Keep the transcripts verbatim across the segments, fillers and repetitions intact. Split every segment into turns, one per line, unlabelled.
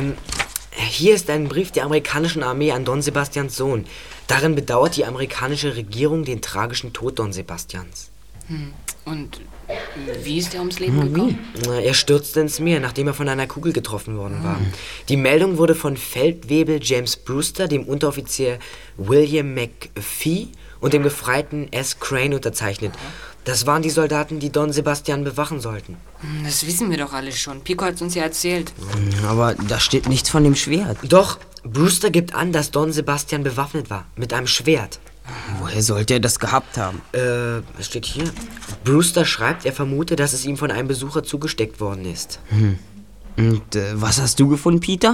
Ähm, hier ist ein Brief der amerikanischen Armee an Don Sebastians Sohn. Darin bedauert die amerikanische Regierung den tragischen Tod Don Sebastians.
Hm. Und wie ist er ums Leben gekommen?
Er stürzte ins Meer, nachdem er von einer Kugel getroffen worden war. Die Meldung wurde von Feldwebel James Brewster, dem Unteroffizier William McPhee und dem Gefreiten S. Crane unterzeichnet. Das waren die Soldaten, die Don Sebastian bewachen sollten.
Das wissen wir doch alle schon. Pico hat es uns ja erzählt.
Aber da steht nichts von dem Schwert.
Doch, Brewster gibt an, dass Don Sebastian bewaffnet war. Mit einem Schwert.
Woher sollte er das gehabt haben?
Äh, was steht hier? Brewster schreibt, er vermute, dass es ihm von einem Besucher zugesteckt worden ist.
Hm. Und äh, was hast du gefunden, Peter?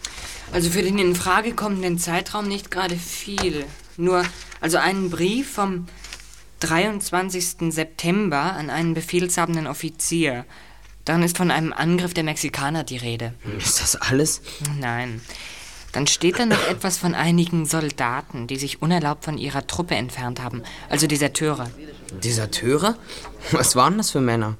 Also für den in Frage kommenden Zeitraum nicht gerade viel. Nur, also einen Brief vom dreiundzwanzigsten September an einen befehlshabenden Offizier. Darin ist von einem Angriff der Mexikaner die Rede.
Ist das alles?
Nein. Dann steht da noch etwas von einigen Soldaten, die sich unerlaubt von ihrer Truppe entfernt haben. Also Deserteure.
Deserteure? Was waren das für Männer?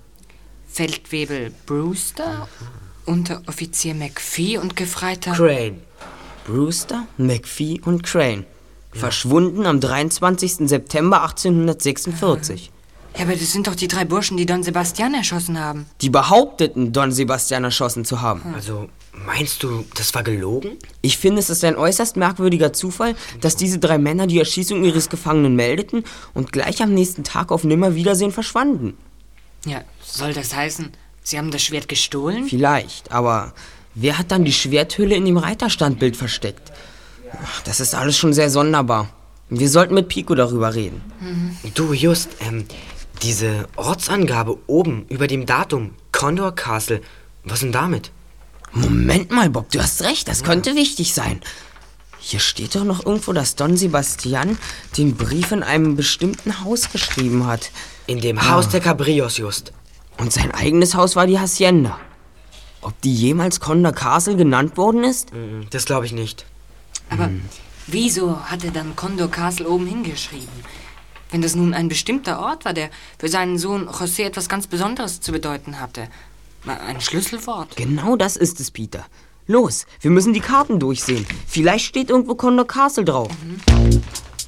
Feldwebel Brewster, Unteroffizier McPhee und Gefreiter
Crane.
Brewster, McPhee und Crane. Ja. Verschwunden am dreiundzwanzigsten September achtzehnhundertsechsundvierzig.
Ja, aber das sind doch die drei Burschen, die Don Sebastian erschossen haben.
Die behaupteten, Don Sebastian erschossen zu haben.
Also, meinst du, das war gelogen?
Ich finde, es ist ein äußerst merkwürdiger Zufall, dass diese drei Männer die Erschießung ihres Gefangenen meldeten und gleich am nächsten Tag auf Nimmerwiedersehen verschwanden.
Ja, soll das heißen, sie haben das Schwert gestohlen?
Vielleicht, aber wer hat dann die Schwerthülle in dem Reiterstandbild versteckt? Ach, das ist alles schon sehr sonderbar. Wir sollten mit Pico darüber reden.
Mhm. Du, Just, ähm, diese Ortsangabe oben über dem Datum, Condor Castle, was denn damit?
Moment mal, Bob, du hast recht, das könnte wichtig sein. Hier steht doch noch irgendwo, dass Don Sebastian den Brief in einem bestimmten Haus geschrieben hat.
In dem Haus ah. der Cabrillos, Just.
Und sein eigenes Haus war die Hacienda. Ob die jemals Condor Castle genannt worden ist?
Das glaube ich nicht.
Aber hm. wieso hat er dann Condor Castle oben hingeschrieben? Wenn das nun ein bestimmter Ort war, der für seinen Sohn José etwas ganz Besonderes zu bedeuten hatte. Ein Schlüsselwort.
Genau das ist es, Peter. Los, wir müssen die Karten durchsehen. Vielleicht steht irgendwo Condor Castle drauf. Mhm.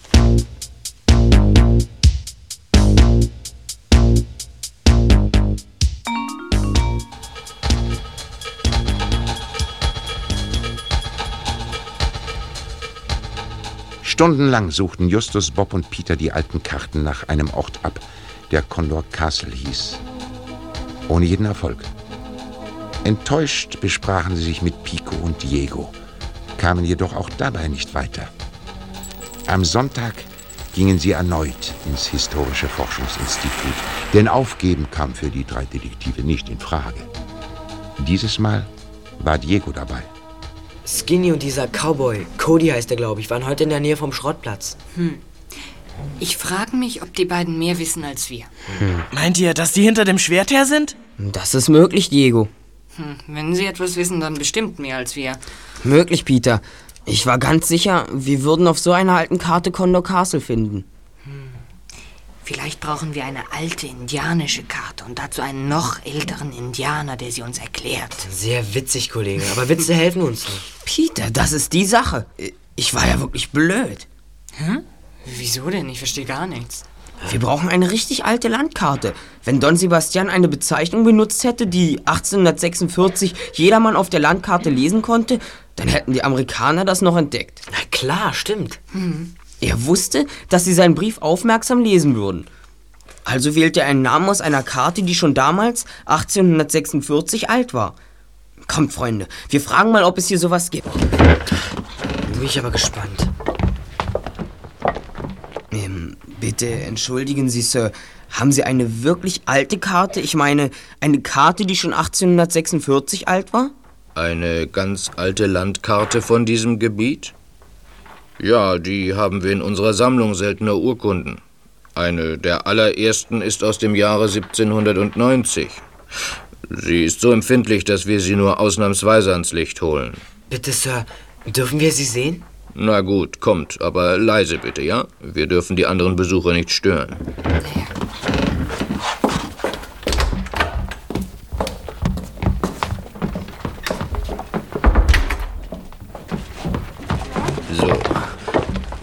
Stundenlang suchten Justus, Bob und Peter die alten Karten nach einem Ort ab, der Condor Castle hieß. Ohne jeden Erfolg. Enttäuscht besprachen sie sich mit Pico und Diego, kamen jedoch auch dabei nicht weiter. Am Sonntag gingen sie erneut ins Historische Forschungsinstitut, denn aufgeben kam für die drei Detektive nicht in Frage. Dieses Mal war Diego dabei.
Skinny und dieser Cowboy, Cody heißt er, glaube ich, waren heute in der Nähe vom Schrottplatz.
Hm. Ich frage mich, ob die beiden mehr wissen als wir.
Hm. Meint ihr, dass die hinter dem Schwert her sind?
Das ist möglich, Diego.
Hm. Wenn sie etwas wissen, dann bestimmt mehr als wir.
Möglich, Peter. Ich war ganz sicher, wir würden auf so einer alten Karte Condor Castle finden.
Hm. Vielleicht brauchen wir eine alte indianische Karte und dazu einen noch älteren Indianer, der sie uns erklärt.
Sehr witzig, Kollege, aber Witze helfen uns nicht.
Peter, das ist die Sache. Ich war ja wirklich blöd.
Hä? Wieso denn? Ich verstehe gar nichts.
Wir brauchen eine richtig alte Landkarte. Wenn Don Sebastian eine Bezeichnung benutzt hätte, die achtzehnhundertsechsundvierzig jedermann auf der Landkarte lesen konnte, dann hätten die Amerikaner das noch entdeckt.
Na klar, stimmt.
Hm.
Er wusste, dass sie seinen Brief aufmerksam lesen würden. Also wählte er einen Namen aus einer Karte, die schon damals achtzehnhundertsechsundvierzig alt war. Kommt, Freunde, wir fragen mal, ob es hier sowas gibt.
Bin ich aber gespannt.
Ähm, bitte entschuldigen Sie, Sir. Haben Sie eine wirklich alte Karte? Ich meine, eine Karte, die schon achtzehnhundertsechsundvierzig alt war?
Eine ganz alte Landkarte von diesem Gebiet? Ja, die haben wir in unserer Sammlung seltener Urkunden. Eine der allerersten ist aus dem Jahre siebzehnhundertneunzig. Sie ist so empfindlich, dass wir sie nur ausnahmsweise ans Licht holen.
Bitte, Sir, dürfen wir sie sehen?
Na gut, kommt, aber leise bitte, ja? Wir dürfen die anderen Besucher nicht stören.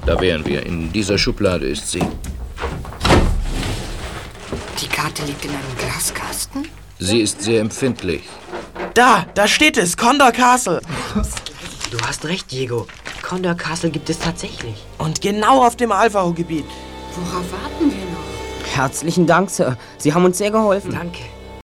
Da wären wir. In dieser Schublade ist sie.
Die Karte liegt in einem Glaskasten?
Sie ist sehr empfindlich.
Da, da steht es, Condor Castle.
Du hast recht, Diego. Condor Castle gibt es tatsächlich.
Und genau auf dem Alvaro-Gebiet.
Worauf warten wir noch?
Herzlichen Dank, Sir. Sie haben uns sehr geholfen.
Danke.